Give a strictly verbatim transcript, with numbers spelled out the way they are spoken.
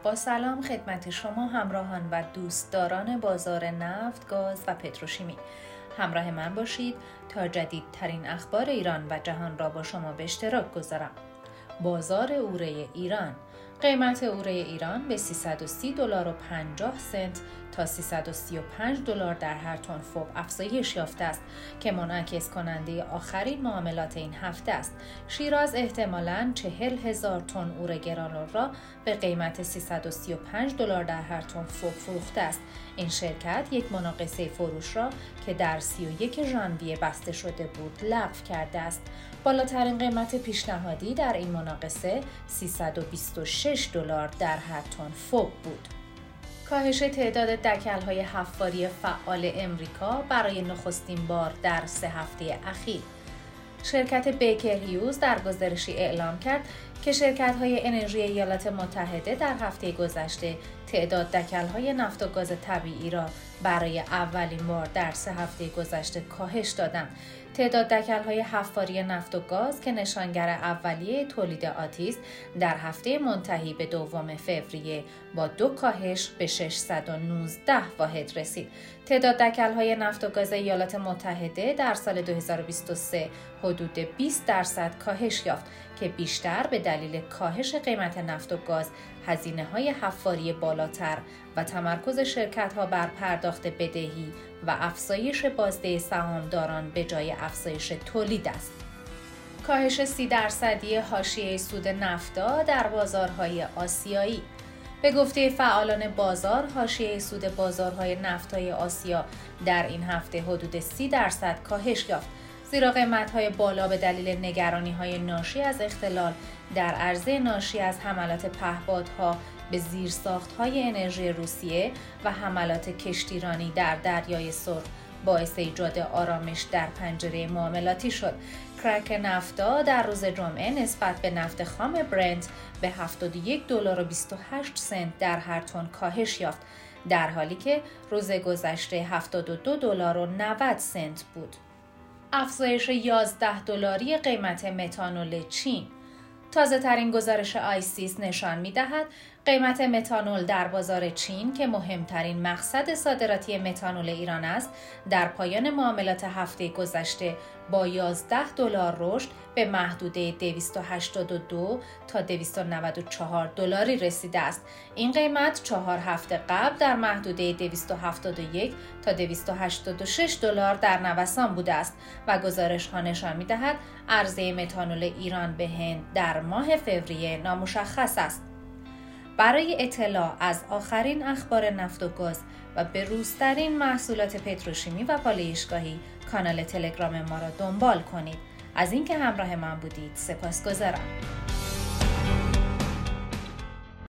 با سلام خدمت شما همراهان و دوستداران بازار نفت، گاز و پتروشیمی. همراه من باشید تا جدیدترین اخبار ایران و جهان را با شما به اشتراک گذارم. بازار اوره ایران. قیمت اوره ایران به سیصد و سی دلار و پنجاه سنت تا سیصد و سی و پنج دلار در هر تن فوب افزایش یافته است که منعکس کننده آخرین معاملات این هفته است. شیراز احتمالاً چهل هزار تن اوره گرانول را به قیمت سیصد و سی و پنج دلار در هر تن فوب فروخته است. این شرکت یک مناقصه فروش را که در سی و یک ژانویه بسته شده بود لغو کرده است. بالاترین قیمت پیشنهادی در این مناقصه سیصد و بیست و شش دلار در هر تن فوب بود. کاهش تعداد دکل‌های حفاری فعال امریکا برای نخستین بار در سه هفته اخیر. شرکت بیکر هیوز در گزارشی اعلام کرد که شرکت‌های انرژی ایالات متحده در هفته گذشته تعداد دکل‌های نفت و گاز طبیعی را برای اولین بار در سه هفته گذشته کاهش دادند. تعداد دکل‌های حفاری نفت و گاز که نشانگر اولیه تولید آتی است در هفته منتهی به دوم فوریه با دو کاهش به ششصد و نوزده واحد رسید. تعداد دکل‌های نفت و گاز ایالات متحده در سال دو هزار و بیست و سه حدود بیست درصد کاهش یافت که بیشتر به دلیل کاهش قیمت نفت و گاز، هزینه‌های حفاری بالاتر و تمرکز شرکت‌ها بر پرداخت بدهی و افزایش بازده سهامداران به جای افزایش تولید است. کاهش سی درصدی حاشیه سود نفتا در بازارهای آسیایی. به گفته فعالان بازار، حاشیه سود بازارهای نفتای آسیا در این هفته حدود سی درصد کاهش یافت، زیرا قیمت‌های بالا به دلیل نگرانی‌های ناشی از اختلال در عرضه ناشی از حملات پهپادها به زیرساخت‌های انرژی روسیه و حملات کشتیرانی در دریای سرخ باعث ایجاد آرامش در پنجره معاملاتی شد. کرک نفتا در روز جمعه نسبت به نفت خام برنت به هفتاد و یک دلار و بیست و هشت سنت در هر تن کاهش یافت، در حالی که روز گذشته هفتاد و دو دلار و نود سنت بود. افزایش یازده دلاری قیمت متانول چین. تازه ترین گزارش آیسیس نشان می دهد قیمت متانول در بازار چین که مهمترین مقصد صادراتی متانول ایران است، در پایان معاملات هفته گذشته با یازده دلار رشد به محدوده دویست و هشتاد و دو تا دویست و نود و چهار دلاری رسیده است. این قیمت چهار هفته قبل در محدوده دویست و هفتاد و یک تا دویست و هشتاد و شش دلار در نوسان بوده است و گزارش ها نشان می دهد عرضه متانول ایران به هند در ماه فوریه نامشخص است. برای اطلاع از آخرین اخبار نفت و گاز و بروزترین محصولات پتروشیمی و پالایشگاهی کانال تلگرام ما را دنبال کنید. از اینکه همراه من بودید سپاسگزارم.